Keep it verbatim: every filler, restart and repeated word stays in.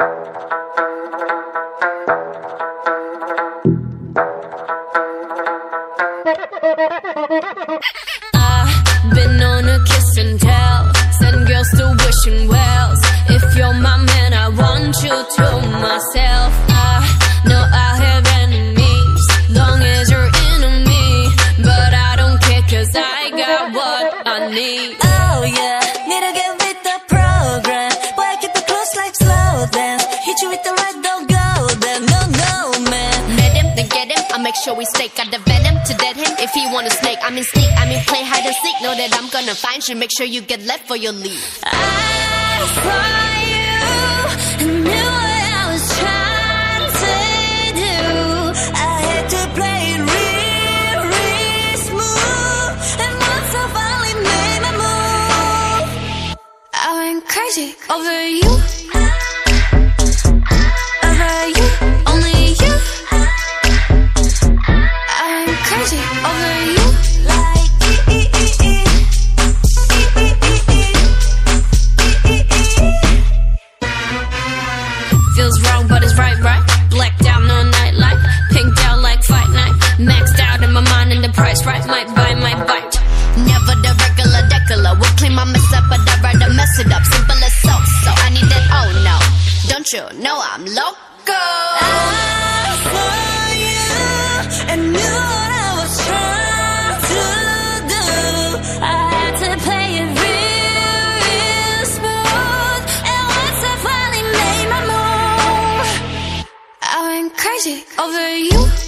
I've been on a kiss and tell, send girls to wishing wells. If you're my man, I want you to myself. I know I have enemies, long as you're into me, but I don't care cause I got what I need. Oh yeah, need to get with the program. Boy, I keep it close like slow dance. Hit you with the right, don't go there. No, no, man. Met him, then get him, I make sure we stay. Got the venom to dead him if he wanna snake. I mean sneak, I mean play hide and seek. Know that I'm gonna find you, make sure you get left for your leave. I saw you and knew what I was trying to do. I had to play it real, real smooth. And once I finally made my move, I went crazy over you, over you, only you. I went crazy over you, like e e e e e e e e e. Feels wrong, but it's right, right. Blacked out, no nightlight. Pinked out like fight night. Maxed out in my mind and the price right. Might buy, might bite. Never the regular decular. Will clean my mess up, but I'd rather mess it up. Simple as so, so I need that, oh no. Don't you know I'm loco? I saw you and knew what I was trying to do. I had to play it real, real smooth. And once I finally made my move, I went crazy over you.